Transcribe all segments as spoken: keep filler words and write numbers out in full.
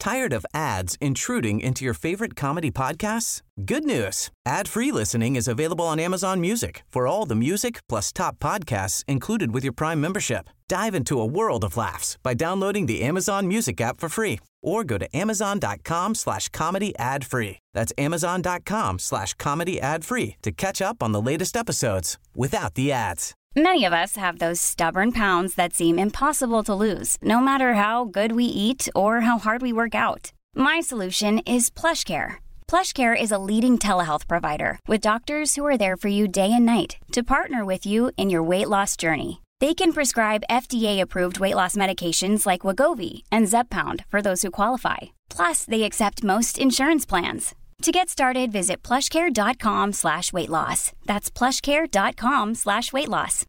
Tired of ads intruding into your favorite comedy podcasts? Good news. Ad-free listening is available on Amazon Music for all the music plus top podcasts included with your Prime membership. Dive into a world of laughs by downloading the Amazon Music app for free or go to amazon.com slash comedy ad free. That's amazon.com slash comedy ad free to catch up on the latest episodes without the ads. Many of us have those stubborn pounds that seem impossible to lose, no matter how good we eat or how hard we work out. My solution is PlushCare. PlushCare is a leading telehealth provider with doctors who are there for you day and night to partner with you in your weight loss journey. They can prescribe F D A-approved weight loss medications like Wegovy and Zepbound for those who qualify. Plus, they accept most insurance plans. To get started, visit plushcare.com slash weight loss. That's plushcare.com slash weight loss.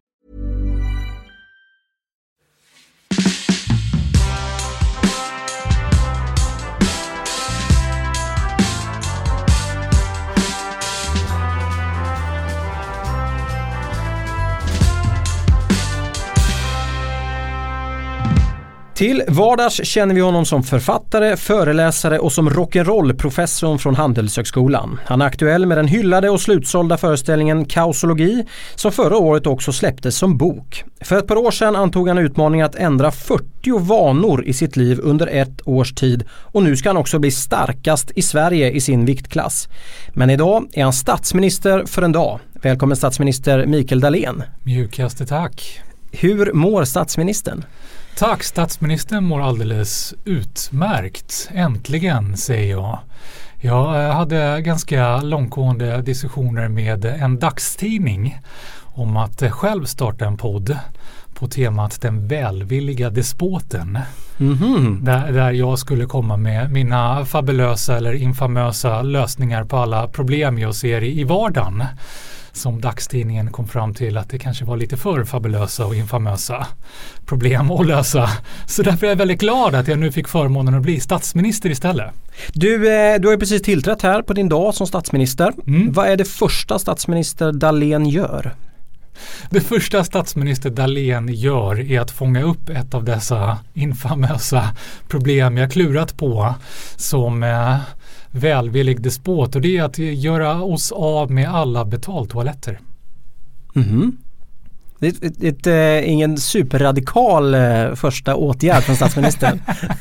Till vardags känner vi honom som författare, föreläsare och som rock'n'roll-professorn från Handelshögskolan. Han är aktuell med den hyllade och slutsålda föreställningen Kaosologi som förra året också släpptes som bok. För ett par år sedan antog han utmaningen att ändra fyrtio vanor i sitt liv under ett års tid och nu ska han också bli starkast i Sverige i sin viktklass. Men idag är han statsminister för en dag. Välkommen statsminister Mikael Dahlén. Mjukaste tack. Hur mår statsministern? Tack, statsministern mår alldeles utmärkt. Äntligen, säger jag. Jag hade ganska långtgående diskussioner med en dagstidning om att själv starta en podd på temat Den välvilliga despoten. Mm-hmm. Där, där jag skulle komma med mina fabulösa eller infamösa lösningar på alla problem jag ser i, i vardagen. Som dagstidningen kom fram till att det kanske var lite för fabulösa och infamösa problem att lösa. Så därför är jag väldigt glad att jag nu fick förmånen att bli statsminister istället. Du, eh, du har ju precis tillträtt här på din dag som statsminister. Mm. Vad är det första statsminister Dahlén gör? Det första statsminister Dahlén gör är att fånga upp ett av dessa infamösa problem jag klurat på som eh, välvillig despot, och det är att göra oss av med alla betaltoaletter. Mm-hmm. Det är ett, ett, ett, ingen superradikal eh, första åtgärd från statsministern.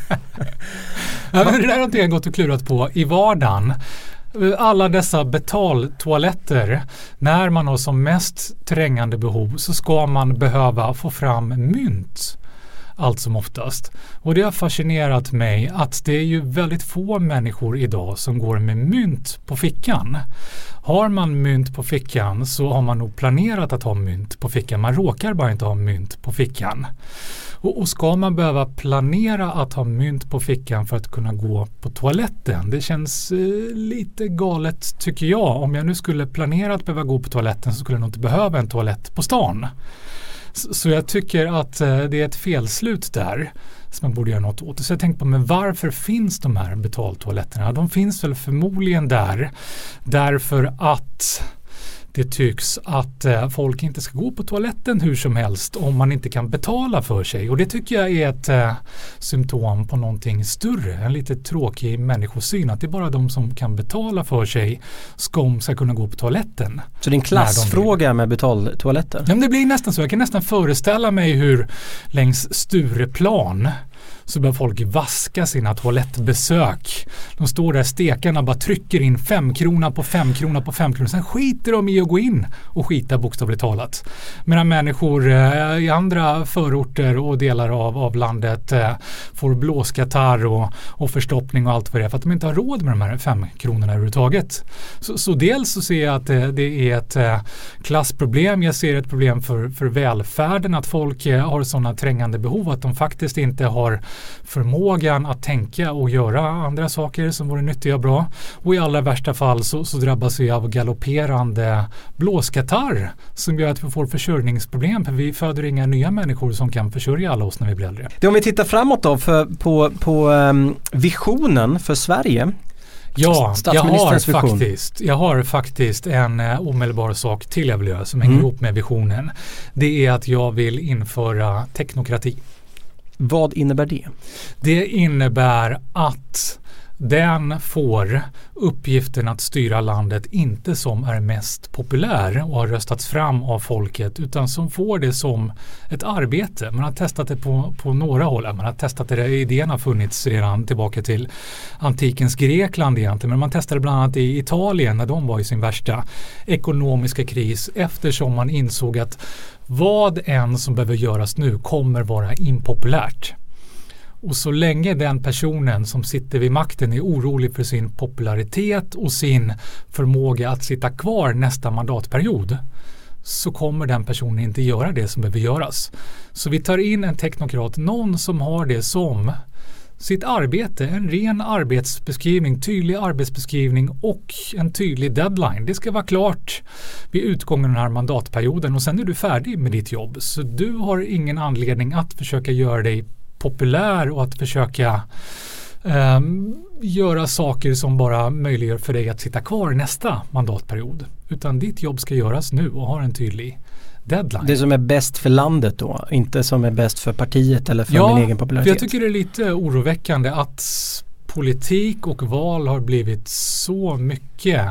Ja, men det där har inte jag gått och klurat på i vardagen. Alla dessa betaltoaletter, när man har som mest trängande behov så ska man behöva få fram mynt allt som oftast. Och det har fascinerat mig att det är ju väldigt få människor idag som går med mynt på fickan. Har man mynt på fickan så har man nog planerat att ha mynt på fickan. Man råkar bara inte ha mynt på fickan. Och, och ska man behöva planera att ha mynt på fickan för att kunna gå på toaletten? Det känns eh, lite galet tycker jag. Om jag nu skulle planera att behöva gå på toaletten så skulle jag nog inte behöva en toalett på stan. Så, så jag tycker att eh, det är ett felslut där som man borde göra något åt. Så jag tänkte på, men varför finns de här betaltoaletterna? De finns väl förmodligen där därför att det tycks att eh, folk inte ska gå på toaletten hur som helst om man inte kan betala för sig. Och det tycker jag är ett eh, symptom på någonting större. En lite tråkig människosyn. Att det är bara de som kan betala för sig som ska kunna gå på toaletten. Så det är en klassfråga de med betaltoaletter? Ja, men det blir nästan så. Jag kan nästan föreställa mig hur längs Stureplan så börjar folk vaska sina toalettbesök. De står där, stekarna bara trycker in fem krona på fem krona på fem krona. Sen skiter de i att gå in och skita bokstavligt talat. Medan människor eh, i andra förorter och delar av, av landet eh, får blåskatarr och, och förstoppning och allt för det. För att de inte har råd med de här fem kronorna överhuvudtaget. Så, så dels så ser jag att eh, det är ett eh, klassproblem. Jag ser ett problem för, för välfärden. Att folk eh, har sådana trängande behov att de faktiskt inte har förmågan att tänka och göra andra saker som vore nyttiga och bra. Och i allra värsta fall så, så drabbas vi av galopperande blåskatarr som gör att vi får försörjningsproblem, för vi föder inga nya människor som kan försörja alla oss när vi blir äldre. Det, om vi tittar framåt då för, på, på um, visionen för Sverige. Ja, jag har, faktiskt, jag har faktiskt en uh, omedelbar sak till jag vill göra som hänger mm. ihop med visionen. Det är att jag vill införa teknokrati. Vad innebär det? Det innebär att den får uppgiften att styra landet inte som är mest populär och har röstats fram av folket, utan som får det som ett arbete. Man har testat det på, på några håll. Man har testat det, idén har funnits redan tillbaka till antikens Grekland egentligen, men man testade bland annat i Italien när de var i sin värsta ekonomiska kris, eftersom man insåg att vad än som behöver göras nu kommer vara impopulärt. Och så länge den personen som sitter vid makten är orolig för sin popularitet och sin förmåga att sitta kvar nästa mandatperiod, så kommer den personen inte göra det som behöver göras. Så vi tar in en teknokrat, någon som har det som sitt arbete, en ren arbetsbeskrivning, tydlig arbetsbeskrivning och en tydlig deadline. Det ska vara klart vid utgången av den här mandatperioden och sen är du färdig med ditt jobb. Så du har ingen anledning att försöka göra dig populär och att försöka um, göra saker som bara möjliggör för dig att sitta kvar nästa mandatperiod. Utan ditt jobb ska göras nu och ha en tydlig deadline. Det som är bäst för landet då, inte som är bäst för partiet eller för ja, min egen popularitet. Jag tycker det är lite oroväckande att politik och val har blivit så mycket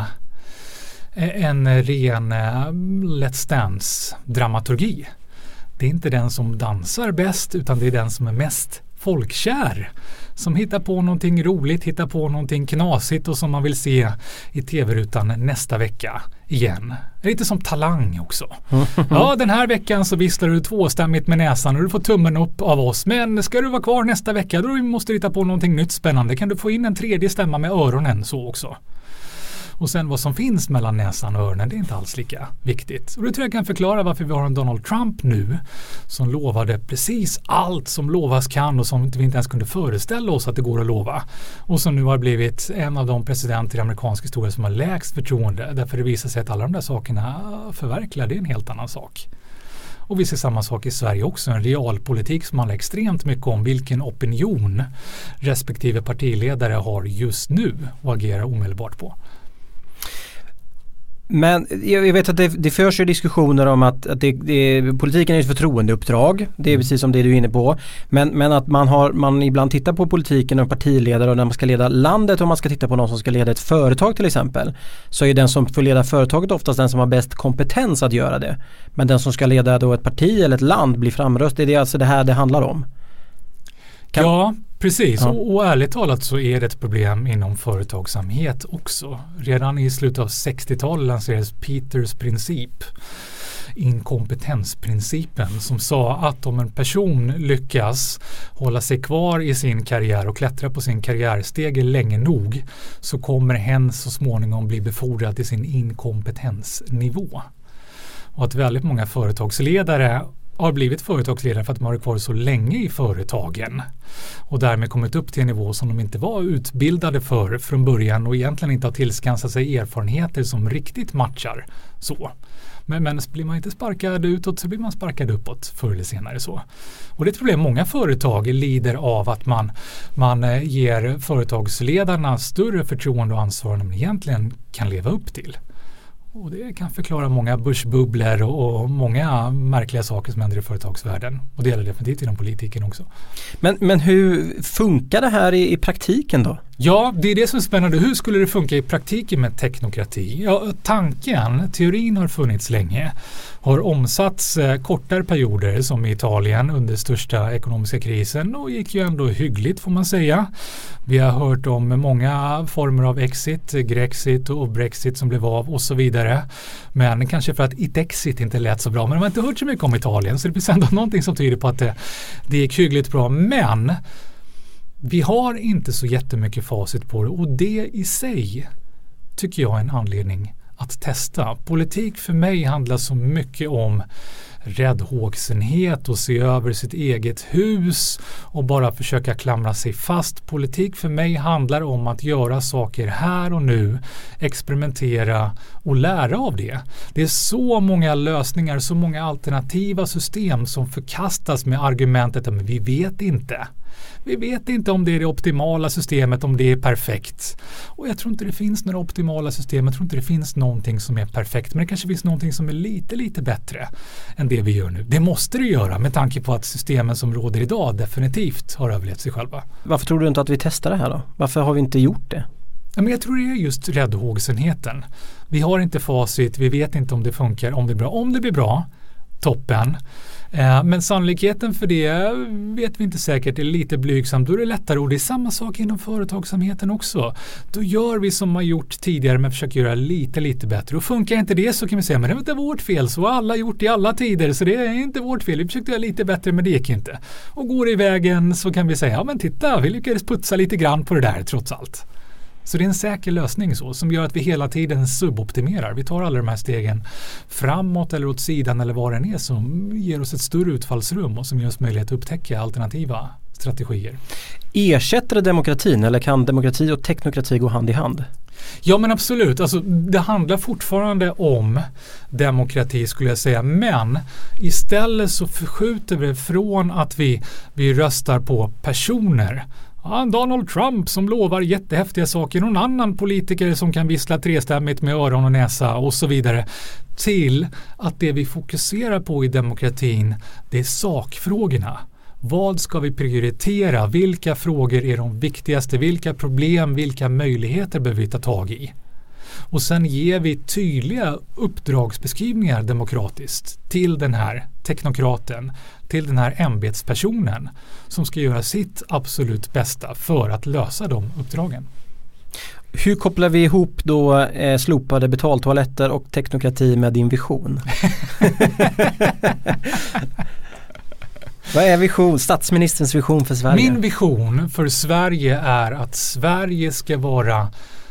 en ren Let's Dance-dramaturgi. Det är inte den som dansar bäst, utan det är den som är mest folkkär. Som hittar på någonting roligt, hittar på någonting knasigt och som man vill se i tv-rutan nästa vecka igen. Det är lite som Talang också. Ja, den här veckan så visslar du tvåstämmigt med näsan och du får tummen upp av oss. Men ska du vara kvar nästa vecka, då måste du hitta på någonting nytt spännande. Kan du få in en tredje stämma med öronen så också? Och sen vad som finns mellan näsan och öronen, det är inte alls lika viktigt. Och det tror jag kan förklara varför vi har en Donald Trump nu som lovade precis allt som lovas kan och som vi inte ens kunde föreställa oss att det går att lova. Och som nu har blivit en av de presidenter i amerikansk historia som har lägst förtroende. Därför det visar sig att alla de där sakerna förverkligar, det är en helt annan sak. Och vi ser samma sak i Sverige också, en realpolitik som handlar extremt mycket om vilken opinion respektive partiledare har just nu och agerar omedelbart på. Men jag vet att det, det förs ju diskussioner om att, att det, det, politiken är ett förtroendeuppdrag. Det är precis som det du är inne på. Men, men att man, har, man ibland tittar på politiken och partiledare och när man ska leda landet och man ska titta på någon som ska leda ett företag till exempel. Så är den som får leda företaget oftast den som har bäst kompetens att göra det. Men den som ska leda då ett parti eller ett land blir framröstad. Det är alltså det här det handlar om. Kan... Ja, precis. Ja. Och, och ärligt talat så är det ett problem inom företagsamhet också. Redan i slutet av sextiotalet lanserades Peters princip, inkompetensprincipen, som sa att om en person lyckas hålla sig kvar i sin karriär och klättra på sin karriärstege länge nog, så kommer hen så småningom bli befordrad till sin inkompetensnivå. Och att väldigt många företagsledare har blivit företagsledare för att de har varit kvar så länge i företagen och därmed kommit upp till en nivå som de inte var utbildade för från början och egentligen inte har tillskansat sig erfarenheter som riktigt matchar så. Men, men blir man inte sparkad utåt så blir man sparkad uppåt förr eller senare så. Och det är ett problem. Många företag lider av att man, man ger företagsledarna större förtroende och ansvar än de egentligen kan leva upp till. Och det kan förklara många börsbubblor och många märkliga saker som händer i företagsvärlden. Och det gäller definitivt inom politiken också. Men, men hur funkar det här i, i praktiken då? Ja, det är det som är spännande. Hur skulle det funka i praktiken med teknokrati? Ja, tanken, teorin har funnits länge. Har omsatts eh, kortare perioder som i Italien under största ekonomiska krisen och gick ju ändå hyggligt får man säga. Vi har hört om många former av exit, grexit och brexit som blev av och så vidare. Men kanske för att it-exit inte lät så bra. Men man har inte hört så mycket om Italien så det finns ändå någonting som tyder på att det, det gick hyggligt bra. Men vi har inte så jättemycket facit på det och det i sig tycker jag är en anledning att testa. Politik för mig handlar så mycket om räddhågsenhet och se över sitt eget hus och bara försöka klamra sig fast. Politik för mig handlar om att göra saker här och nu, experimentera och lära av det. Det är så många lösningar, så många alternativa system som förkastas med argumentet att vi vet inte. Vi vet inte om det är det optimala systemet, om det är perfekt. Och jag tror inte det finns några optimala system. Jag tror inte det finns någonting som är perfekt. Men det kanske finns någonting som är lite, lite bättre än det vi gör nu. Det måste det göra med tanke på att systemen som råder idag definitivt har överlevt sig själva. Varför tror du inte att vi testar det här då? Varför har vi inte gjort det? Ja, men jag tror det är just räddhågsenheten. Vi har inte facit, vi vet inte om det funkar, om det är bra. Om det blir bra, toppen. Eh, men sannolikheten för det vet vi inte säkert, det är lite blygsam. Då är det lättare, och det är samma sak inom företagsamheten också. Då gör vi som man gjort tidigare men försöker göra lite, lite bättre. Och funkar inte det så kan vi säga, men det var inte vårt fel, så har alla gjort i alla tider, så det är inte vårt fel. Vi försökte göra lite bättre men det gick inte. Och går det i vägen så kan vi säga, ja men titta, vi lyckades putsa lite grann på det där trots allt. Så det är en säker lösning så, som gör att vi hela tiden suboptimerar. Vi tar alla de här stegen framåt eller åt sidan eller vad den är, som ger oss ett större utfallsrum och som ger oss möjlighet att upptäcka alternativa strategier. Ersätter det demokratin eller kan demokrati och teknokrati gå hand i hand? Ja men absolut, alltså, det handlar fortfarande om demokrati skulle jag säga, men istället så förskjuter vi från att vi, vi röstar på personer. Ja, Donald Trump som lovar jättehäftiga saker, någon annan politiker som kan vissla trestämmigt med öron och näsa och så vidare, till att det vi fokuserar på i demokratin, det är sakfrågorna. Vad ska vi prioritera? Vilka frågor är de viktigaste? Vilka problem, vilka möjligheter behöver vi ta tag i? Och sen ger vi tydliga uppdragsbeskrivningar demokratiskt till den här teknokraten, till den här ämbetspersonen som ska göra sitt absolut bästa för att lösa de uppdragen. Hur kopplar vi ihop då eh, slopade betaltoaletter och teknokrati med din vision? Vad är vision, statsministerns vision för Sverige? Min vision för Sverige är att Sverige ska vara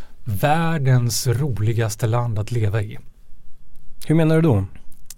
världens roligaste land att leva i. Hur menar du då?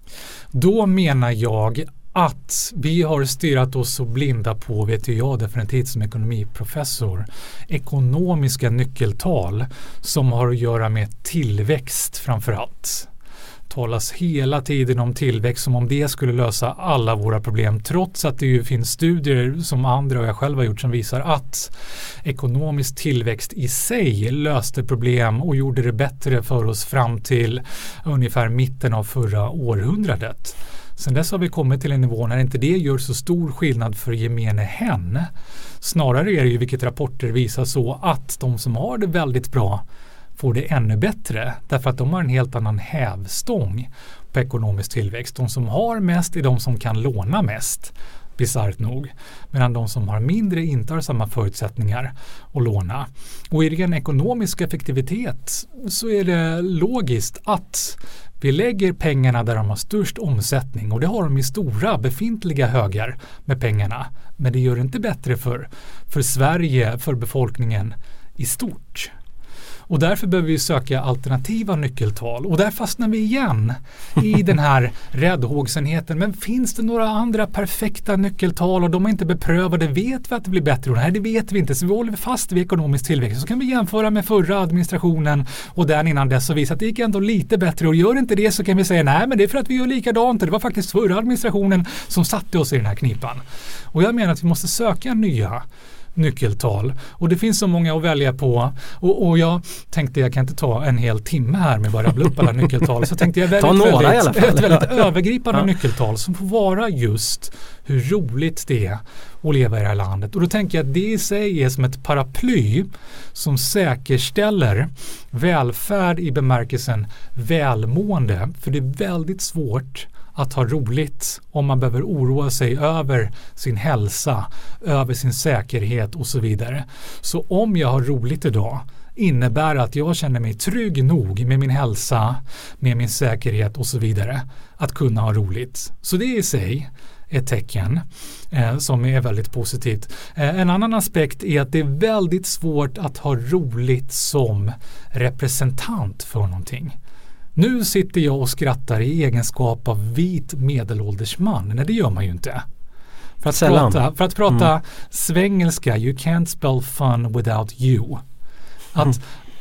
Då menar jag att vi har styrat oss så blinda på, vet jag definitivt som ekonomiprofessor, ekonomiska nyckeltal som har att göra med tillväxt framförallt. Talas hela tiden om tillväxt som om det skulle lösa alla våra problem, trots att det ju finns studier som andra och jag själv har gjort som visar att ekonomisk tillväxt i sig löste problem och gjorde det bättre för oss fram till ungefär mitten av förra århundradet. Sen dess har vi kommit till en nivå när inte det gör så stor skillnad för gemene hen. Snarare är det ju, vilket rapporter visar, så att de som har det väldigt bra får det ännu bättre därför att de har en helt annan hävstång på ekonomisk tillväxt. De som har mest är de som kan låna mest, bisarrt nog, medan de som har mindre inte har samma förutsättningar att låna. Och i ren ekonomisk effektivitet så är det logiskt att vi lägger pengarna där de har störst omsättning, och det har de i stora befintliga högar med pengarna. Men det gör det inte bättre för, för Sverige, för befolkningen i stort. Och därför behöver vi söka alternativa nyckeltal. Och där fastnar vi igen i den här räddhågsenheten. Men finns det några andra perfekta nyckeltal och de är inte beprövade? Vet vi att det blir bättre? Och nej, det vet vi inte. Så vi håller fast vid ekonomisk tillväxt. Så kan vi jämföra med förra administrationen och den innan dess och visa att det gick ändå lite bättre. Och gör inte det så kan vi säga nej, men det är för att vi gör likadant. Det var faktiskt förra administrationen som satte oss i den här knipan. Och jag menar att vi måste söka nya nyckeltal. Och det finns så många att välja på. Och, och jag tänkte jag kan inte ta en hel timme här med bara rabbla upp alla nyckeltal. Så tänkte jag väldigt, ta några väldigt, i alla fall. ett väldigt övergripande ja. nyckeltal som får vara just hur roligt det är att leva i det här landet. Och då tänker jag att det i sig är som ett paraply som säkerställer välfärd i bemärkelsen välmående. För det är väldigt svårt att ha roligt om man behöver oroa sig över sin hälsa, över sin säkerhet och så vidare. Så om jag har roligt idag innebär att jag känner mig trygg nog med min hälsa, med min säkerhet och så vidare att kunna ha roligt. Så det är i sig ett tecken eh, som är väldigt positivt. Eh, en annan aspekt är att det är väldigt svårt att ha roligt som representant för någonting. Nu sitter jag och skrattar i egenskap av vit medelålders man. Nej, det gör man ju inte. För att Sällan. prata, för att prata mm. svengelska, you can't spell fun without you. Att mm.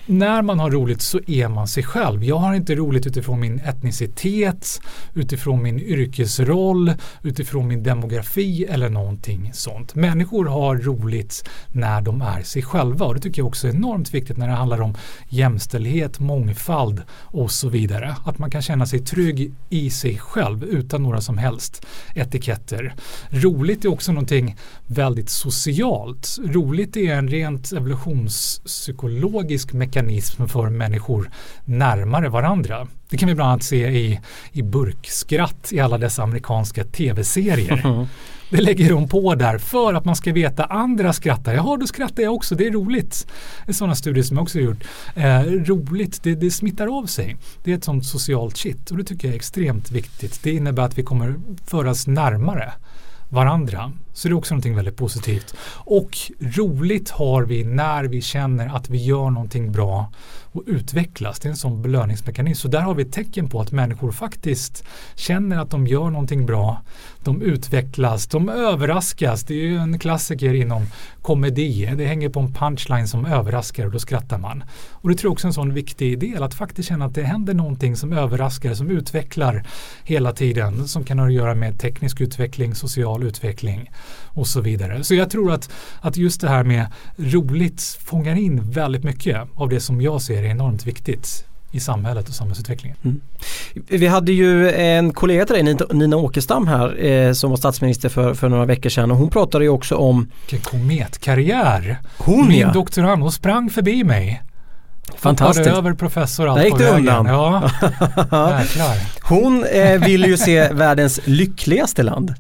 när man har roligt så är man sig själv. Jag har inte roligt utifrån min etnicitet, utifrån min yrkesroll, utifrån min demografi eller någonting sånt. Människor har roligt när de är sig själva, och det tycker jag också är enormt viktigt när det handlar om jämställdhet, mångfald och så vidare. Att man kan känna sig trygg i sig själv utan några som helst etiketter. Roligt är också någonting väldigt socialt. Roligt är en rent evolutionspsykologisk mekanism för människor närmare varandra. Det kan vi bland annat se i, i burkskratt i alla dessa amerikanska tv-serier. Mm. Det lägger de på där för att man ska veta andra skrattar. Jaha, då skrattar jag också. Det är roligt. Det är sådana studier som jag också har gjort. Eh, roligt, det, det smittar av sig. Det är ett sånt socialt shit, och det tycker jag är extremt viktigt. Det innebär att vi kommer föras närmare varandra. Så det är också någonting väldigt positivt. Och roligt har vi när vi känner att vi gör någonting bra och utvecklas. Det är en sån belöningsmekanism. Så där har vi ett tecken på att människor faktiskt känner att de gör någonting bra. De utvecklas, de överraskas. Det är ju en klassiker inom komedi. Det hänger på en punchline som överraskar och då skrattar man. Och det tror jag också är en sån viktig del, att faktiskt känna att det händer någonting som överraskar, som utvecklar hela tiden, som kan ha att göra med teknisk utveckling, social utveckling och så vidare. Så jag tror att, att just det här med roligt fångar in väldigt mycket av det som jag ser är enormt viktigt i samhället och samhällsutvecklingen. Mm. Vi hade ju en kollega till dig, Nina Åkestam här, eh, som var statsminister för, för några veckor sedan, och hon pratade ju också om vilken kometkarriär. Hon, Min ja. doktorand, hon sprang förbi mig. Fantastiskt. Hoppade över professor allt där gick på det vägen. Undan. Ja, jäklar. Hon eh, vill ju se världens lyckligaste land.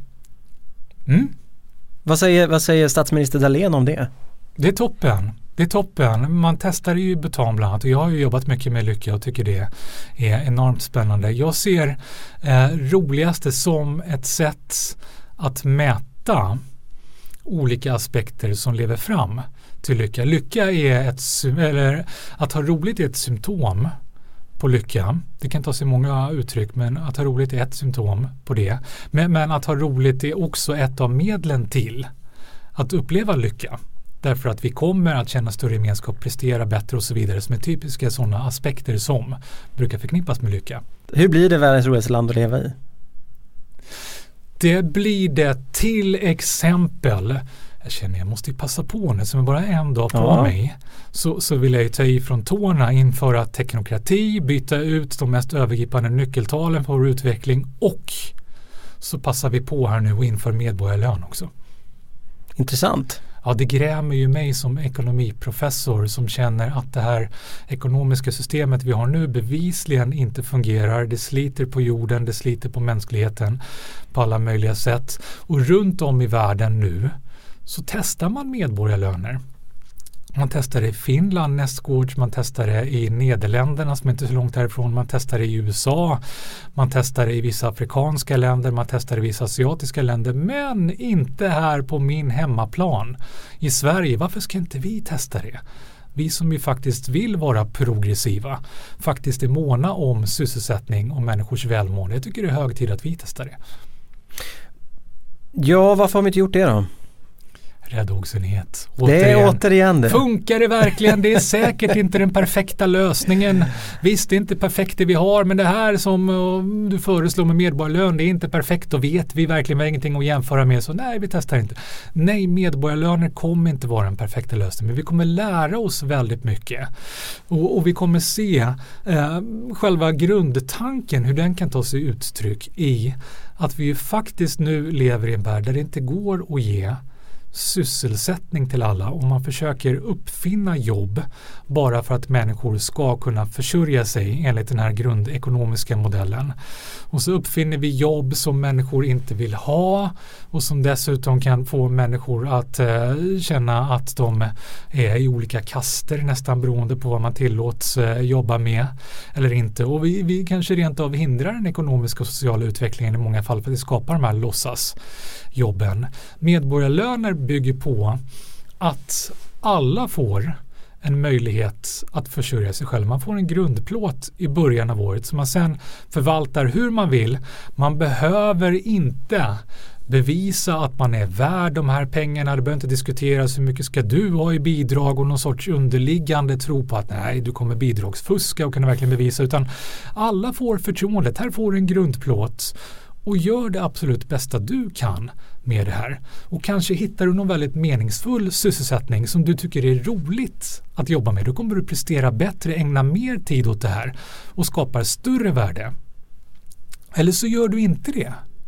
Mm. Vad säger, vad säger statsminister Dahlén om det? Det är toppen. Det är toppen. Man testar ju i Bhutan bland annat, och jag har ju jobbat mycket med lycka och tycker det är enormt spännande. Jag ser eh, roligaste som ett sätt att mäta olika aspekter som lever fram till lycka. Lycka är ett, eller att ha roligt är ett symptom på lycka. Det kan ta sig många uttryck, men att ha roligt är ett symptom på det. Men, men att ha roligt är också ett av medlen till att uppleva lycka. Därför att vi kommer att känna större gemenskap, prestera bättre och så vidare, som är typiska sådana aspekter som brukar förknippas med lycka. Hur blir det världens roligaste land att leva i? Det blir det till exempel, jag känner jag måste passa på nu, som är bara en dag på ja. mig, så, så vill jag ju ta i från tårna, införa teknokrati, byta ut de mest övergripande nyckeltalen för vår utveckling, och så passar vi på här nu och inför medborgarlön också. Intressant. Ja, det grämer ju mig som ekonomiprofessor som känner att det här ekonomiska systemet vi har nu bevisligen inte fungerar. Det sliter på jorden, det sliter på mänskligheten på alla möjliga sätt. Och runt om i världen nu så testar man medborgarlöner. Man testar det i Finland nästgårds, man testar det i Nederländerna som är inte så långt härifrån, man testar det i U S A, man testar det i vissa afrikanska länder, man testar det i vissa asiatiska länder, men inte här på min hemmaplan i Sverige. Varför ska inte vi testa det? Vi som ju faktiskt vill vara progressiva, faktiskt är måna om sysselsättning och människors välmående. Jag tycker det är hög tid att vi testar det. Ja, varför har vi inte gjort det då? Räddhågsenhet. Det är återigen det. Funkar det verkligen? Det är säkert inte den perfekta lösningen. Visst, det är inte perfekt det vi har, men det här som uh, du föreslår med medborgarlön, det är inte perfekt, och vet vi verkligen vi har ingenting att jämföra med, så nej, vi testar inte. Nej, medborgarlöner kommer inte vara den perfekta lösningen, men vi kommer lära oss väldigt mycket. Och, och vi kommer se uh, själva grundtanken, hur den kan ta sig uttryck i att vi ju faktiskt nu lever i en värld där det inte går att ge sysselsättning till alla, och man försöker uppfinna jobb bara för att människor ska kunna försörja sig enligt den här grundekonomiska modellen. Och så uppfinner vi jobb som människor inte vill ha, och som dessutom kan få människor att eh, känna att de är i olika kaster, nästan beroende på vad man tillåts eh, jobba med eller inte. Och vi, vi kanske rent av hindrar den ekonomiska och sociala utvecklingen i många fall, för att det skapar de här låtsasjobben. Medborgarlöner bygger på att alla får en möjlighet att försörja sig själv. Man får en grundplåt i början av året som man sen förvaltar hur man vill. Man behöver inte bevisa att man är värd de här pengarna. Det behöver inte diskuteras hur mycket ska du ha i bidrag och någon sorts underliggande tro på att nej, du kommer bidragsfuska och kan verkligen bevisa, utan alla får förtroendet. Här får du en grundplåt och gör det absolut bästa du kan med det här. Och kanske hittar du någon väldigt meningsfull sysselsättning som du tycker är roligt att jobba med. Då kommer du prestera bättre, ägna mer tid åt det här och skapar större värde. Eller så gör du inte det.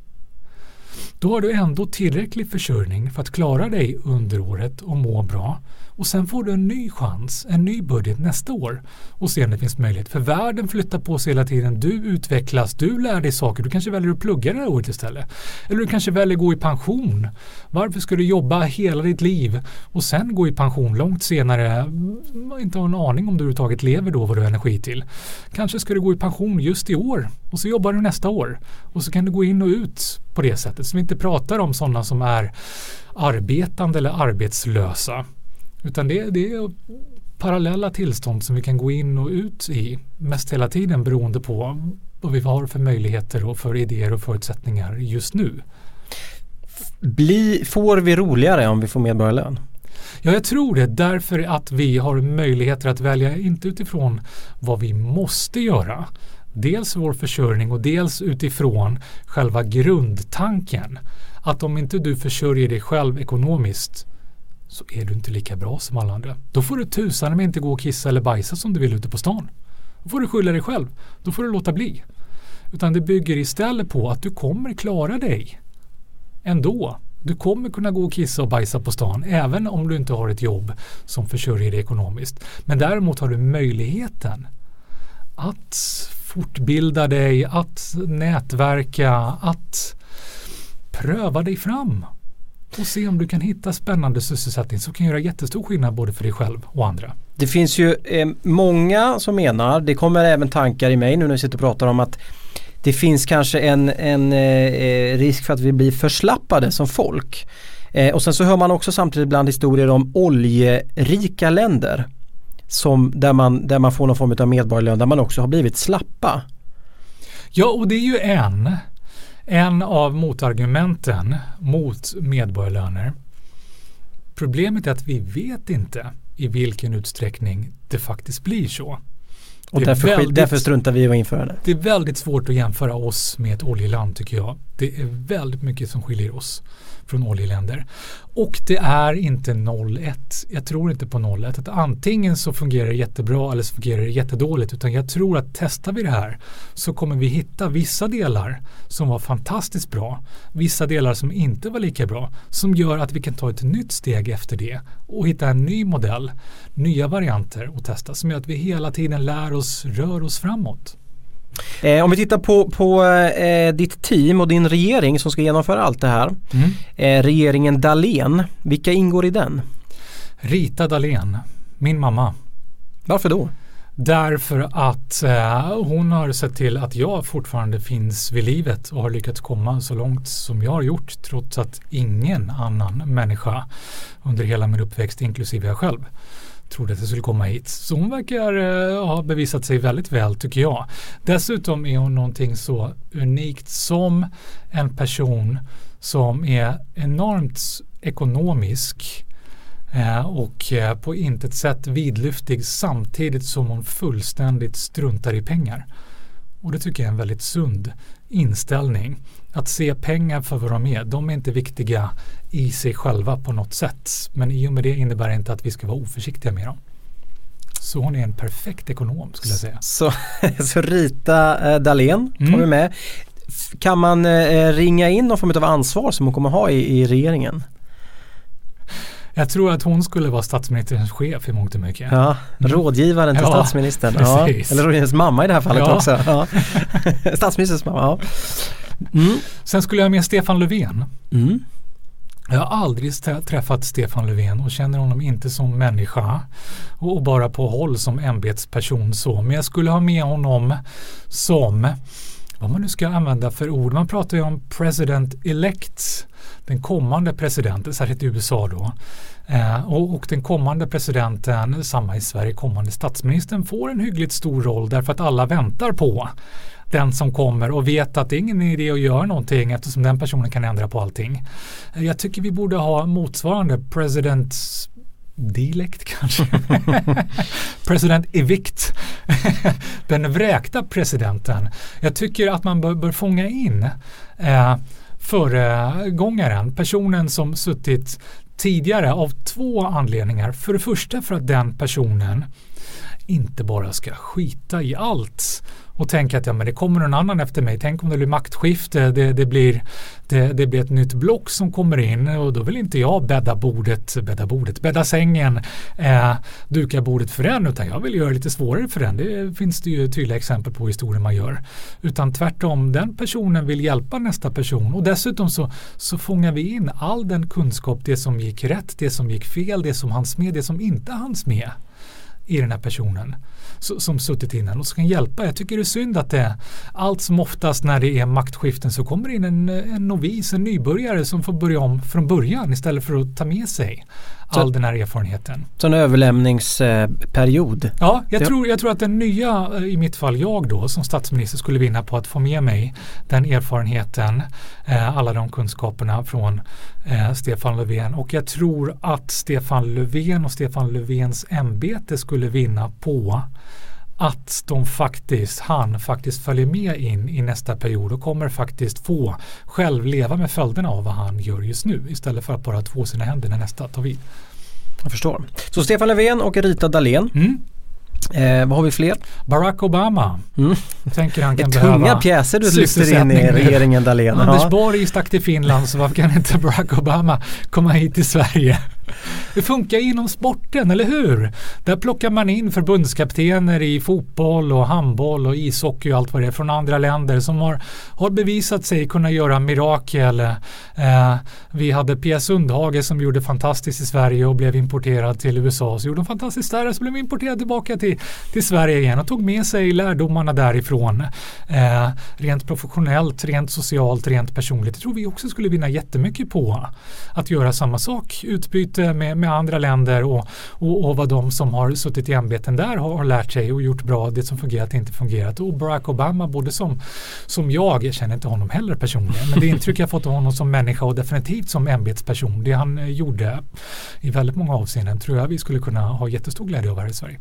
Då har du ändå tillräcklig försörjning för att klara dig under året och må bra. Och sen får du en ny chans, en ny budget nästa år och se om det finns möjlighet. För världen flyttar på sig hela tiden. Du utvecklas, du lär dig saker. Du kanske väljer att plugga det här året istället. Eller du kanske väljer att gå i pension. Varför ska du jobba hela ditt liv och sen gå i pension långt senare? Inte ha en aning om du överhuvudtaget lever då, vad du har energi till. Kanske ska du gå i pension just i år och så jobbar du nästa år. Och så kan du gå in och ut på det sättet. Så vi inte pratar om sådana som är arbetande eller arbetslösa. Utan det, det är parallella tillstånd som vi kan gå in och ut i mest hela tiden beroende på vad vi har för möjligheter och för idéer och förutsättningar just nu. Bli, får vi roligare om vi får medborgarlön? Ja, jag tror det, därför att vi har möjligheter att välja inte utifrån vad vi måste göra. Dels vår försörjning och dels utifrån själva grundtanken. Att om inte du försörjer dig själv ekonomiskt så är du inte lika bra som alla andra. Då får du tusan med inte gå och kissa eller bajsa som du vill ute på stan. Då får du skylla dig själv. Då får du låta bli. Utan det bygger istället på att du kommer klara dig ändå. Du kommer kunna gå och kissa och bajsa på stan även om du inte har ett jobb som försörjer dig ekonomiskt. Men däremot har du möjligheten att fortbilda dig, att nätverka, att pröva dig fram och se om du kan hitta spännande sysselsättning som kan göra jättestor skillnad både för dig själv och andra. Det finns ju eh, många som menar, det kommer även tankar i mig nu när vi sitter och pratar om att det finns kanske en, en eh, risk för att vi blir förslappade som folk. Eh, och sen så hör man också samtidigt ibland historier om oljerika länder som, där, man, där man får någon form av medborgarlön där man också har blivit slappa. Ja, och det är ju en En av motargumenten mot medborgarlöner. Problemet är att vi vet inte i vilken utsträckning det faktiskt blir så. Och därför, väldigt, därför struntar vi att införa det. Det är väldigt svårt att jämföra oss med ett oljeland tycker jag. Det är väldigt mycket som skiljer oss från oljeländer. Och det är inte noll ett. Jag tror inte på noll ett. Att antingen så fungerar det jättebra eller så fungerar det jättedåligt. Utan jag tror att testar vi det här så kommer vi hitta vissa delar som var fantastiskt bra. Vissa delar som inte var lika bra. Som gör att vi kan ta ett nytt steg efter det. Och hitta en ny modell. Nya varianter och testa. Som gör att vi hela tiden lär oss, rör oss framåt. Eh, om vi tittar på, på eh, ditt team och din regering som ska genomföra allt det här. Mm. Eh, regeringen Dahlén, vilka ingår i den? Rita Dahlén, min mamma. Varför då? Därför att eh, hon har sett till att jag fortfarande finns vid livet och har lyckats komma så långt som jag har gjort trots att ingen annan människa under hela min uppväxt, inklusive jag själv, trodde att jag skulle komma hit. Så hon verkar uh, ha bevisat sig väldigt väl tycker jag. Dessutom är hon någonting så unikt som en person som är enormt ekonomisk uh, och uh, på intet sätt vidlyftig samtidigt som hon fullständigt struntar i pengar. Och det tycker jag är en väldigt sund inställning. Att se pengar för vad de är. De är inte viktiga i sig själva på något sätt. Men i och med det innebär det inte att vi ska vara oförsiktiga med dem. Så hon är en perfekt ekonom skulle jag säga. Så, så Rita eh, Dahlén tar mm. vi med. Kan man eh, ringa in någon form av ansvar som hon kommer ha i, i regeringen? Jag tror att hon skulle vara statsministerns chef i mångt och mycket. Ja, rådgivaren till ja, statsministern. Ja, eller rådgivarens mamma i det här fallet ja. också. Ja. Statsministerns mamma, ja. Mm. Sen skulle jag ha med Stefan Löfven. Mm. Jag har aldrig träffat Stefan Löfven och känner honom inte som människa och bara på håll som ämbetsperson så. Men jag skulle ha med honom som, vad man nu ska använda för ord, man pratar ju om president-elect, den kommande presidenten, särskilt i U S A då. Eh, och, och den kommande presidenten, samma i Sverige, kommande statsministern får en hyggligt stor roll därför att alla väntar på den som kommer och vet att det är ingen idé att göra någonting eftersom den personen kan ändra på allting. Jag tycker vi borde ha motsvarande president delect kanske. President evict. Den vräkta presidenten. Jag tycker att man bör, bör fånga in eh, föregångaren, personen som suttit tidigare av två anledningar. För det första för att den personen inte bara ska skita i allt och tänka att ja, men det kommer någon annan efter mig. Tänk om det blir maktskifte, det, det, blir, det, det blir ett nytt block som kommer in och då vill inte jag bädda bordet, bädda bordet, bädda sängen, eh, duka bordet för den, utan jag vill göra det lite svårare för den. Det finns det ju tydliga exempel på historier man gör. Utan tvärtom, den personen vill hjälpa nästa person och dessutom så, så fångar vi in all den kunskap, det som gick rätt, det som gick fel, det som hanns med, det som inte hanns med i den här personen så, som suttit innan och som kan hjälpa. Jag tycker det är synd att det allt som oftast när det är maktskiften så kommer in en, en novis, en nybörjare som får börja om från början istället för att ta med sig all så, den här erfarenheten. Så en överlämningsperiod. Ja, jag, ja. Tror, jag tror att den nya, i mitt fall jag då som statsminister skulle vinna på att få med mig den erfarenheten, eh, alla de kunskaperna från eh, Stefan Löfven, och jag tror att Stefan Löfven och Stefan Löfvens ämbete skulle vinna på att de faktiskt, han faktiskt följer med in i nästa period och kommer faktiskt få själv leva med följderna av vad han gör just nu istället för att bara två sina händer när nästa tar vid. Jag förstår. Så Stefan Löfven och Rita Dahlén. Mm. Eh, vad har vi fler? Barack Obama. Mm. Tänker han kan det är tunga pjäser du lyfter in i regeringen Dahlén. Anders ja. Borg stack till Finland, så varför kan inte Barack Obama komma hit till Sverige? Det funkar inom sporten, eller hur? Där plockar man in förbundskaptener i fotboll och handboll och ishockey och allt vad det är från andra länder som har, har bevisat sig kunna göra mirakel. Eh, vi hade Pia Sundhage som gjorde fantastiskt i Sverige och blev importerad till U S A. Så gjorde hon fantastiskt där, så blev importerad tillbaka till, till Sverige igen och tog med sig lärdomarna därifrån. Eh, rent professionellt, rent socialt, rent personligt. Jag tror vi också skulle vinna jättemycket på att göra samma sak. Utbyte Med, med andra länder och, och, och vad de som har suttit i ämbeten där har, har lärt sig och gjort bra, det som fungerat inte fungerat. Och Barack Obama, både som, som jag, jag känner inte honom heller personligen, men det intryck jag fått av honom som människa och definitivt som ämbetsperson, det han gjorde i väldigt många avseenden tror jag vi skulle kunna ha jättestor glädje av här i Sverige.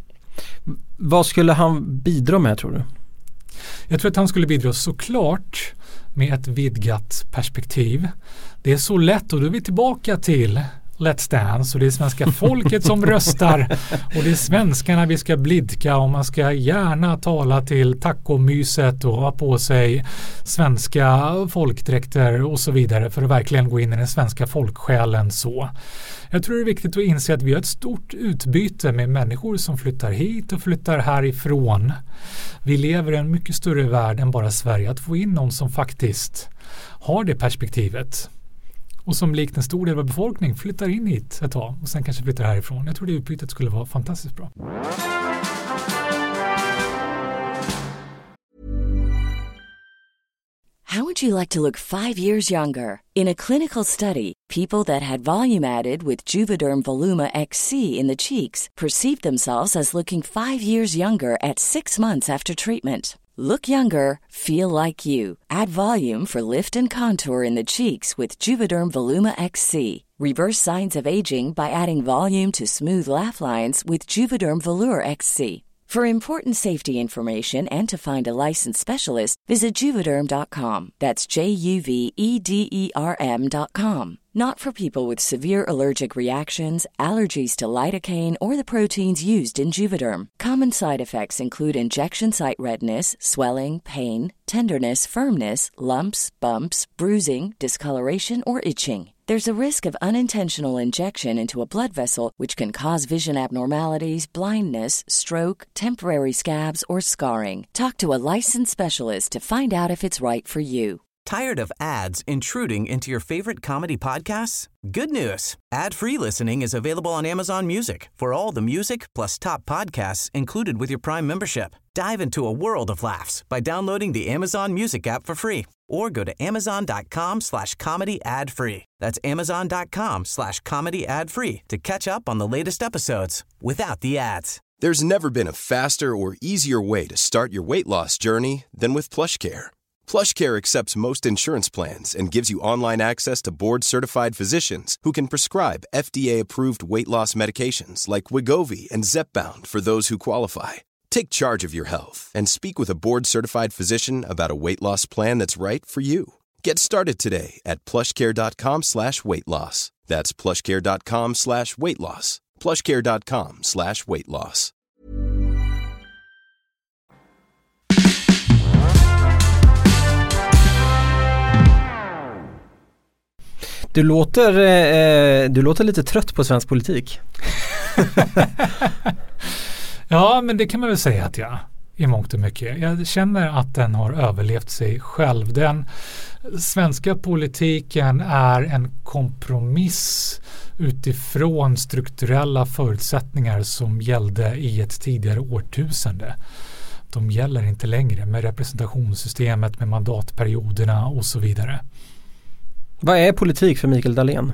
Vad skulle han bidra med, tror du? Jag tror att han skulle bidra såklart med ett vidgat perspektiv. Det är så lätt, och då är vi tillbaka till Let's Dance och det är svenska folket som röstar och det är svenskarna vi ska blidka och man ska gärna tala till tacomyset och ha på sig svenska folkdräkter och så vidare för att verkligen gå in i den svenska folksjälen så. Jag tror det är viktigt att inse att vi har ett stort utbyte med människor som flyttar hit och flyttar härifrån. Vi lever i en mycket större värld än bara Sverige. Att få in någon som faktiskt har det perspektivet och som likt en stor del av befolkningen flyttar in hit ett tag och sen kanske flyttar härifrån. Jag tror det utbytet skulle vara fantastiskt bra. How would you like to look five years younger? In a clinical study, people that had volume added with Juvederm Voluma X C in the cheeks perceived themselves as looking five years younger at six months after treatment. Look younger, feel like you. Add volume for lift and contour in the cheeks with Juvederm Voluma X C. Reverse signs of aging by adding volume to smooth laugh lines with Juvederm Volure X C. For important safety information and to find a licensed specialist, visit Juvederm dot com. That's J U V E D E R M dot com. Not for people with severe allergic reactions, allergies to lidocaine, or the proteins used in Juvederm. Common side effects include injection site redness, swelling, pain, tenderness, firmness, lumps, bumps, bruising, discoloration, or itching. There's a risk of unintentional injection into a blood vessel, which can cause vision abnormalities, blindness, stroke, temporary scabs, or scarring. Talk to a licensed specialist to find out if it's right for you. Tired of ads intruding into your favorite comedy podcasts? Good news. Ad-free listening is available on Amazon Music for all the music plus top podcasts included with your Prime membership. Dive into a world of laughs by downloading the Amazon Music app for free or go to amazon.com slash comedy ad free. That's amazon.com slash comedy ad free to catch up on the latest episodes without the ads. There's never been a faster or easier way to start your weight loss journey than with PlushCare. PlushCare accepts most insurance plans and gives you online access to board-certified physicians who can prescribe F D A-approved weight loss medications like Wegovy and Zepbound for those who qualify. Take charge of your health and speak with a board-certified physician about a weight loss plan that's right for you. Get started today at plushcare.com slash weight loss. That's plushcare.com slash weight loss. plushcare.com slash weight loss. Du låter, eh, du låter lite trött på svensk politik. Ja, men det kan man väl säga att jag i mångt och mycket. Jag känner att den har överlevt sig själv. Den svenska politiken är en kompromiss utifrån strukturella förutsättningar som gällde i ett tidigare årtusende. De gäller inte längre med representationssystemet, med mandatperioderna och så vidare. Vad är politik för Mikael Dahlén?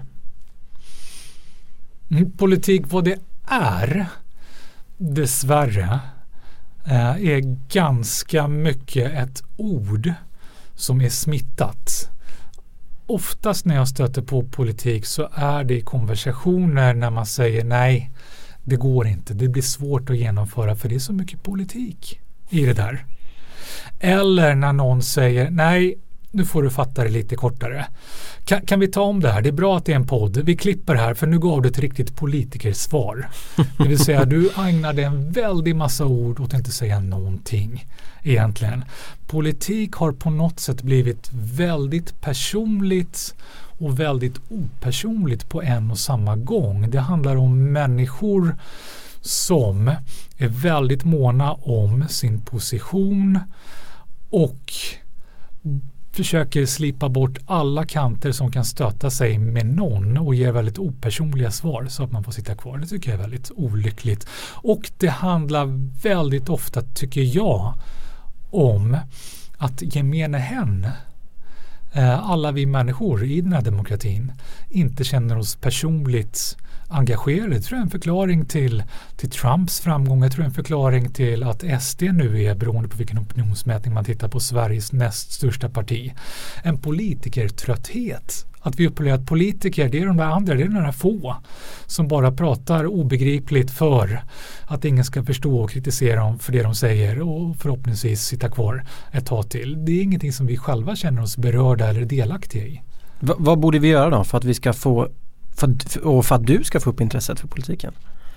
Mm, politik, vad det är, dessvärre, är ganska mycket ett ord som är smittat. Oftast när jag stöter på politik så är det i konversationer när man säger nej, det går inte, det blir svårt att genomföra för det är så mycket politik i det där. Eller när någon säger nej, nu får du fatta det lite kortare. Kan, kan vi ta om det här? Det är bra att det är en podd. Vi klipper här för nu gav du ett riktigt politikersvar. Det vill säga du ägnade en väldig massa ord åt att inte säga någonting egentligen. Politik har på något sätt blivit väldigt personligt och väldigt opersonligt på en och samma gång. Det handlar om människor som är väldigt måna om sin position och försöker slipa bort alla kanter som kan stöta sig med någon och ge väldigt opersonliga svar så att man får sitta kvar. Det tycker jag är väldigt olyckligt. Och det handlar väldigt ofta, tycker jag, om att gemene hen, alla vi människor i den här demokratin, inte känner oss personligt engagerade. Jag tror jag är en förklaring till, till Trumps framgång. Jag tror en förklaring till att S D nu är, beroende på vilken opinionsmätning man tittar på, Sveriges näst största parti. En politikertrötthet. Att vi upplever att politiker, det är de där andra, det är några få som bara pratar obegripligt för att ingen ska förstå och kritisera dem för det de säger och förhoppningsvis sitta kvar ett tag till. Det är ingenting som vi själva känner oss berörda eller delaktiga i. V- vad borde vi göra då för att vi ska få för, och för att du ska få upp intresset för politiken?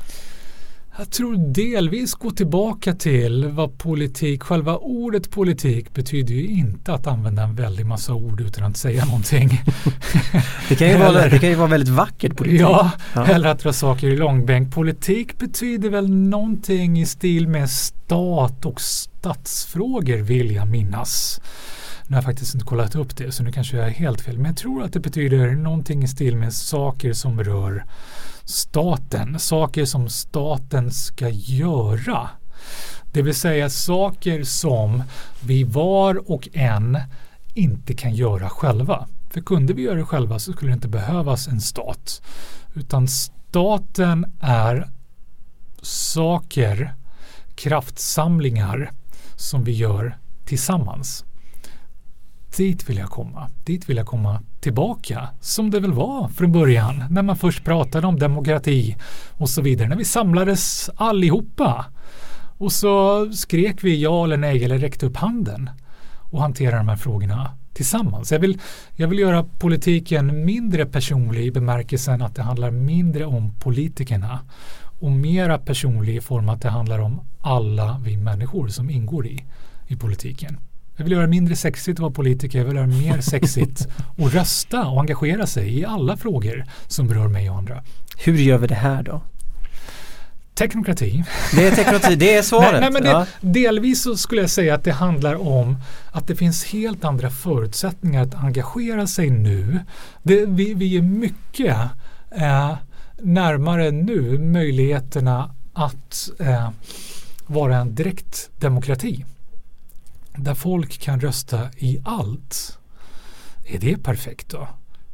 Jag tror delvis gå tillbaka till vad politik, själva ordet politik betyder ju inte att använda en väldig massa ord utan att säga någonting. Det kan ju, eller, vara, det kan ju vara väldigt vackert politik. Ja, ja, eller att dra saker i långbänk. Politik betyder väl någonting i stil med stat och statsfrågor, vill jag minnas. Nu har jag faktiskt inte kollat upp det så nu kanske jag är helt fel. Men jag tror att det betyder någonting i stil med saker som rör staten. Saker som staten ska göra. Det vill säga saker som vi var och en inte kan göra själva. För kunde vi göra det själva så skulle det inte behövas en stat. Utan staten är saker, kraftsamlingar som vi gör tillsammans. Dit vill jag komma. Dit vill jag komma tillbaka. Som det väl var från början. När man först pratade om demokrati och så vidare. När vi samlades allihopa. Och så skrek vi ja eller nej eller räckte upp handen. Och hanterade de här frågorna tillsammans. Jag vill, jag vill göra politiken mindre personlig i bemärkelsen att det handlar mindre om politikerna. Och mera personlig i form att det handlar om alla vi människor som ingår i, i politiken. Jag vill göra mindre sexigt att vara politiker. Jag vill göra mer sexigt att rösta och engagera sig i alla frågor som berör mig och andra. Hur gör vi det här då? Teknokrati. Det är teknokrati, det är svaret. Nej, nej, men det, ja. Delvis så skulle jag säga att det handlar om att det finns helt andra förutsättningar att engagera sig nu. Det, vi, vi är mycket eh, närmare nu möjligheterna att eh, vara en direkt demokrati. Där folk kan rösta i allt. Är det perfekt då?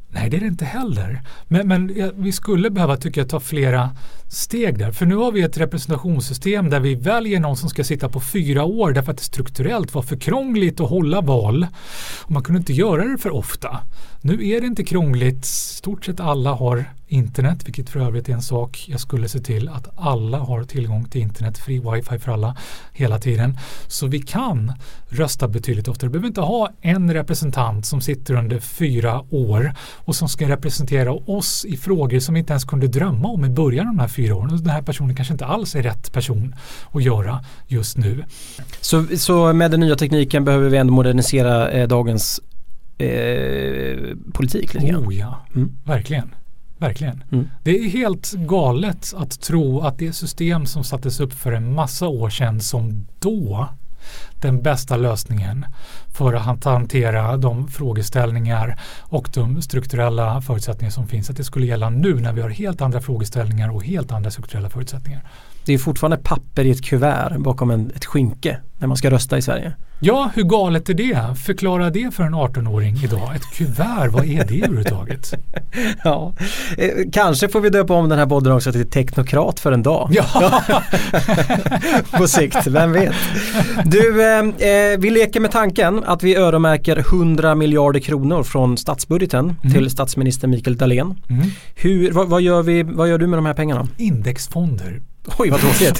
Nej, det är det inte heller. Men, men ja, vi skulle behöva, tycker jag, ta flera steg där. För nu har vi ett representationssystem där vi väljer någon som ska sitta på fyra år därför att det strukturellt var för krångligt att hålla val. Och man kunde inte göra det för ofta. Nu är det inte krångligt. Stort sett alla har internet, vilket för övrigt är en sak jag skulle se till att alla har tillgång till internet, fri wifi för alla hela tiden. Så vi kan rösta betydligt oftare. Vi behöver inte ha en representant som sitter under fyra år och som ska representera oss i frågor som vi inte ens kunde drömma om i början av de här fyra åren. Och den här personen kanske inte alls är rätt person att göra just nu. Så, så med den nya tekniken behöver vi ändå modernisera eh, dagens eh, politik lite grann? Oh ja, mm. verkligen. Verkligen. Mm. Det är helt galet att tro att det system som sattes upp för en massa år sedan som då den bästa lösningen för att hantera de frågeställningar och de strukturella förutsättningar som finns, att det skulle gälla nu när vi har helt andra frågeställningar och helt andra strukturella förutsättningar. Det är fortfarande papper i ett kuvert bakom en, ett skynke när man ska rösta i Sverige. Ja, hur galet är det? Förklara det för en arton-åring idag. Ett kuvert, vad är det överhuvudtaget? Ja, eh, kanske får vi döpa om den här podden också till teknokrat för en dag. Ja. Ja. På sikt, vem vet. Du, eh, vi leker med tanken att vi öronmärker hundra miljarder kronor från statsbudgeten mm. till statsminister Mikael Dahlén. Mm. Hur, vad, vad, gör vi, vad gör du med de här pengarna? Indexfonder. Oj, vad tråkigt.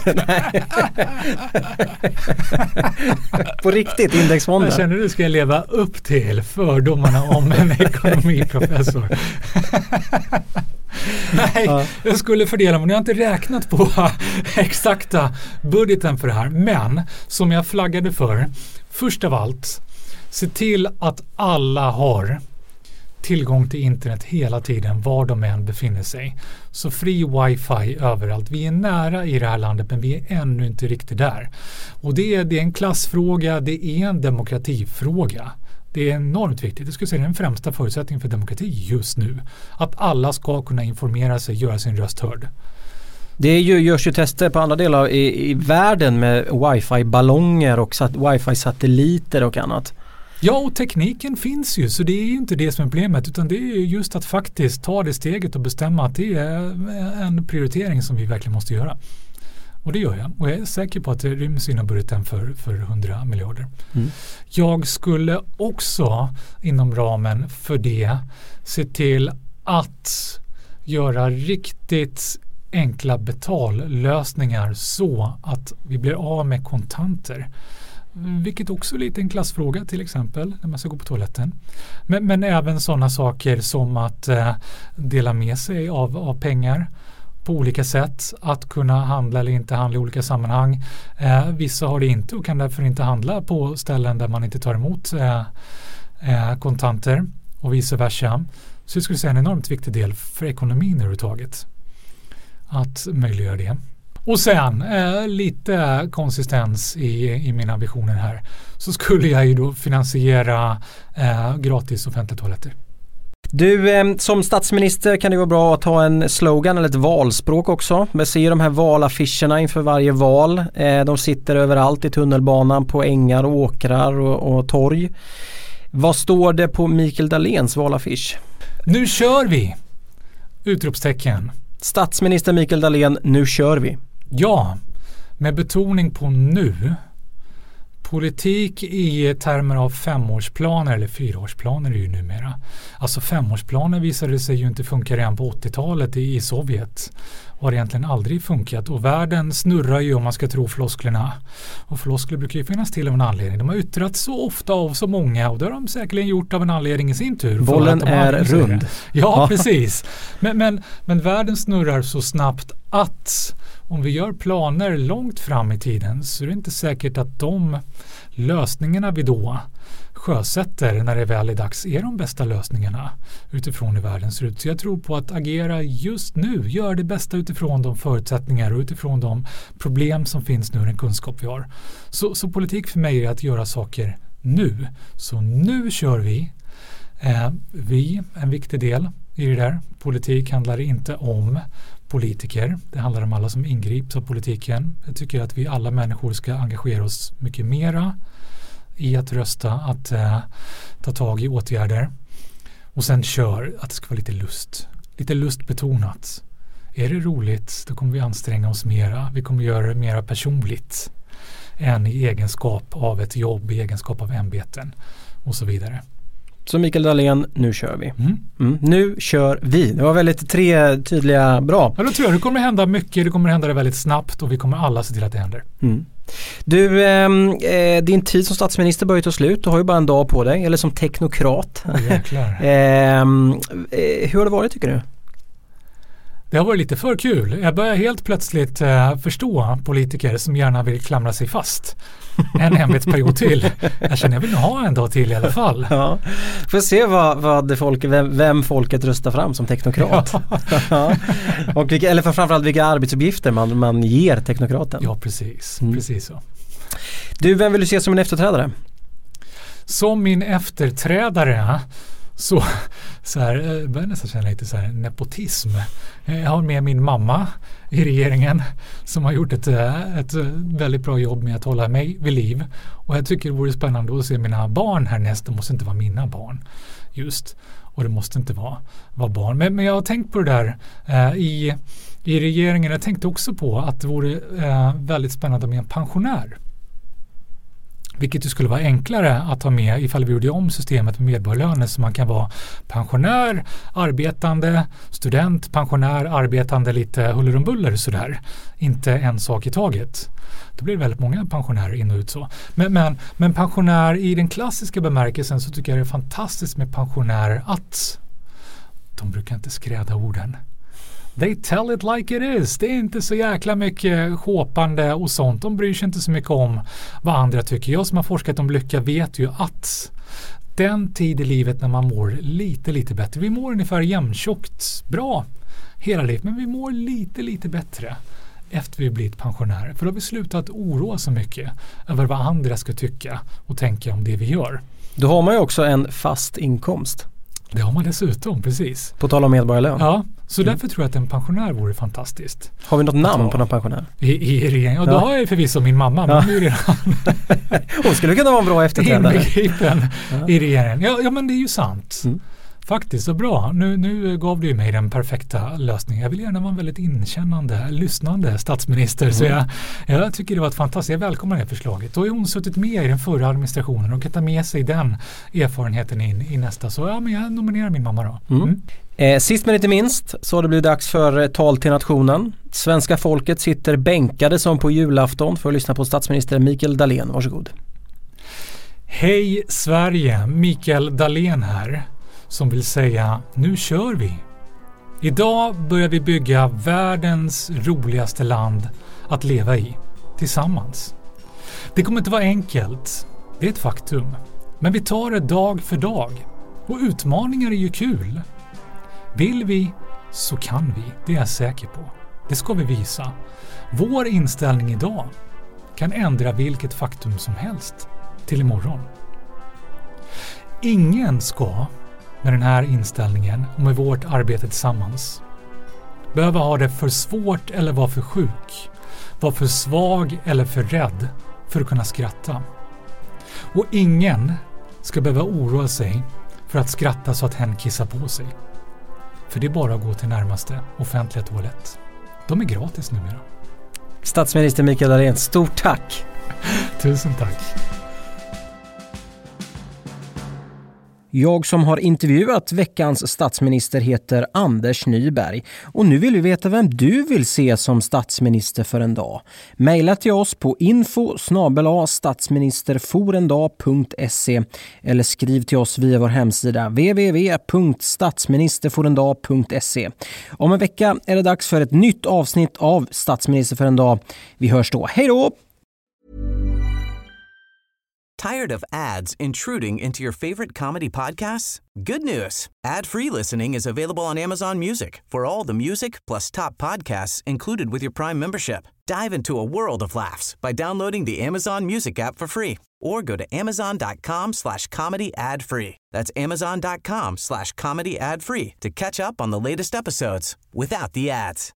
På riktigt, indexfonder. Jag känner att du ska leva upp till fördomarna om en ekonomiprofessor. Nej, ja. Jag skulle fördela, men jag har inte räknat på exakta budgeten för det här. Men som jag flaggade för, först av allt, se till att alla har tillgång till internet hela tiden var de än befinner sig. Så fri wifi överallt. Vi är nära i det här landet men vi är ännu inte riktigt där. Och det är, det är en klassfråga, det är en demokratifråga. Det är enormt viktigt. Det skulle säga den främsta förutsättningen för demokrati just nu. Att alla ska kunna informera sig, göra sin röst hörd. Det ju, görs ju tester på andra delar i, i världen med wifi-ballonger och sat, wifi-satelliter och annat. Ja, och tekniken finns ju, så det är ju inte det som är problemet, utan det är ju just att faktiskt ta det steget och bestämma att det är en prioritering som vi verkligen måste göra. Och det gör jag. Och jag är säker på att det ryms inom budgeten för, för hundra miljarder. Mm. Jag skulle också inom ramen för det se till att göra riktigt enkla betallösningar så att vi blir av med kontanter. Vilket också är lite en klassfråga till exempel när man ska gå på toaletten. Men, men även sådana saker som att eh, dela med sig av, av pengar på olika sätt. Att kunna handla eller inte handla i olika sammanhang. Eh, vissa har det inte och kan därför inte handla på ställen där man inte tar emot eh, eh, kontanter och vice versa. Så jag skulle säga en enormt viktig del för ekonomin överhuvudtaget. Att möjliggöra det. Och sen eh, lite konsistens i, i mina visioner här. Så skulle jag ju då finansiera eh, gratis offentliga toaletter. Du, eh, som statsminister kan det vara bra att ha en slogan eller ett valspråk också. Vi ser de här valaffischerna inför varje val. Eh, de sitter överallt i tunnelbanan, på ängar och åkrar och, och torg. Vad står det på Mikael Dahléns valaffisch? Nu kör vi! Utropstecken. Statsminister Mikael Dahlén, nu kör vi. Ja, med betoning på nu. Politik i termer av femårsplaner eller fyraårsplaner är ju numera. Alltså femårsplaner visade sig ju inte funka redan på åttiotalet i, i Sovjet. Har egentligen aldrig funkat och världen snurrar ju om man ska tro flosklerna. Och floskler brukar ju finnas till av en anledning. De har yttrats så ofta av så många och det har de säkerligen gjort av en anledning i sin tur. Bollen är rund. Ja, precis. Men, men, men världen snurrar så snabbt att om vi gör planer långt fram i tiden så är det inte säkert att de lösningarna vi då sjösätter när det väl är dags är de bästa lösningarna utifrån hur världen ser ut. Så jag tror på att agera just nu, gör det bästa utifrån de förutsättningar och utifrån de problem som finns nu, den kunskap vi har. Så, så politik för mig är att göra saker nu. Så nu kör vi. Eh, vi, en viktig del i det där. Politik handlar inte om politiker. Det handlar om alla som ingrips av politiken. Jag tycker att vi alla människor ska engagera oss mycket mera i att rösta, att eh, ta tag i åtgärder. Och sen kör att det ska vara lite lust. Lite lustbetonat. Är det roligt, då kommer vi anstränga oss mera. Vi kommer göra det mera personligt än i egenskap av ett jobb, i egenskap av ämbeten och så vidare. Så Mikael Dahlén, nu kör vi. Mm. Mm, nu kör vi. Det var väldigt tre tydliga, bra. Ja, då tror jag det kommer hända mycket, det kommer hända det väldigt snabbt och vi kommer alla se till att det händer. Mm. Du, eh, din tid som statsminister börjar ta slut. Du har ju bara en dag på dig, eller som teknokrat. Oh, jäklar. eh, hur har det varit tycker du? Det har varit lite för kul. Jag börjar helt plötsligt eh, förstå politiker som gärna vill klamra sig fast en ämbetsperiod till. Jag känner jag vill ha en dag till i alla fall. Ja. Får se vad, vad folk, vem, vem folket röstar fram som teknokrat. Ja. Och vilka, eller framförallt vilka arbetsuppgifter man, man ger teknokraten. Ja, precis. Mm. Precis så. Du, vem vill du se som en efterträdare? Som min efterträdare så, så här, jag börjar nästan känna lite så här nepotism. Jag har med min mamma i regeringen som har gjort ett, ett väldigt bra jobb med att hålla mig vid liv. Och jag tycker det vore spännande att se mina barn härnäst. Det måste inte vara mina barn just. Och det måste inte vara, vara barn. Men, men jag har tänkt på det där eh, i, i regeringen. Jag tänkte också på att det vore eh, väldigt spännande med en pensionär. Vilket ju skulle vara enklare att ta med ifall vi gjorde om systemet med medborgarlöner så man kan vara pensionär, arbetande, student, pensionär, arbetande lite huller om buller sådär. Inte en sak i taget. Då blir det väldigt många pensionärer in och ut så. Men, men, men pensionär i den klassiska bemärkelsen så tycker jag det är fantastiskt med pensionärer att de brukar inte skräda orden. They tell it like it is. Det är inte så jäkla mycket håpande och sånt. De bryr sig inte så mycket om vad andra tycker. Jag som har forskat om lycka vet ju att den tid i livet när man mår lite, lite bättre. Vi mår ungefär jämntjockt bra hela livet, men vi mår lite, lite bättre efter vi blivit pensionärer. För då har vi slutat oroa så mycket över vad andra ska tycka och tänka om det vi gör. Då har man ju också en fast inkomst. Det har man dessutom, precis. På tal om medborgarlön. Ja, så mm. därför tror jag att en pensionär vore fantastiskt. Har vi något namn ja. på någon pensionär? I, i regeringen. Och ja. då har jag ju förvisso min mamma. Men ja. hon är ju redan hon skulle kunna vara en bra efterträdare. Inbegripen ja. i regeringen. Ja, ja, men det är ju sant. Mm. Faktiskt, så bra. Nu, nu gav du mig den perfekta lösningen. Jag vill gärna vara en väldigt inkännande, lyssnande statsminister. Mm. Så jag, jag tycker det var ett fantastiskt. Jag välkomnar det förslaget. Då har hon suttit med i den förra administrationen och kan ta med sig den erfarenheten in i nästa. Så ja, men jag nominerar min mamma då. Mm. Mm. Eh, sist men inte minst så har det blivit dags för eh, tal till nationen. Svenska folket sitter bänkade som på julafton för att lyssna på statsminister Mikael Dahlén. Varsågod. Hej Sverige, Mikael Dahlén här. Som vill säga, nu kör vi. Idag börjar vi bygga världens roligaste land att leva i, tillsammans. Det kommer inte vara enkelt, det är ett faktum. Men vi tar det dag för dag. Och utmaningar är ju kul. Vill vi så kan vi, det är jag säker på. Det ska vi visa. Vår inställning idag kan ändra vilket faktum som helst till imorgon. Ingen ska med den här inställningen och med vårt arbete tillsammans behöva ha det för svårt eller vara för sjuk, vara för svag eller för rädd för att kunna skratta. Och ingen ska behöva oroa sig för att skratta så att hen kissar på sig. För det är bara att gå till närmaste offentliga toalett. De är gratis numera. Statsminister Mikael Dahlén, stort tack! Tusen tack! Jag som har intervjuat veckans statsminister heter Anders Nyberg och nu vill vi veta vem du vill se som statsminister för en dag. Maila till oss på info snabel-a statsministerforendag punkt se eller skriv till oss via vår hemsida w w w punkt statsministerforendag punkt se. Om en vecka är det dags för ett nytt avsnitt av Statsminister för en dag. Vi hörs då. Hej då! Tired of ads intruding into your favorite comedy podcasts? Good news. Ad-free listening is available on Amazon Music for all the music plus top podcasts included with your Prime membership. Dive into a world of laughs by downloading the Amazon Music app for free or go to amazon.com slash comedy ad free. That's amazon.com slash comedy ad free to catch up on the latest episodes without the ads.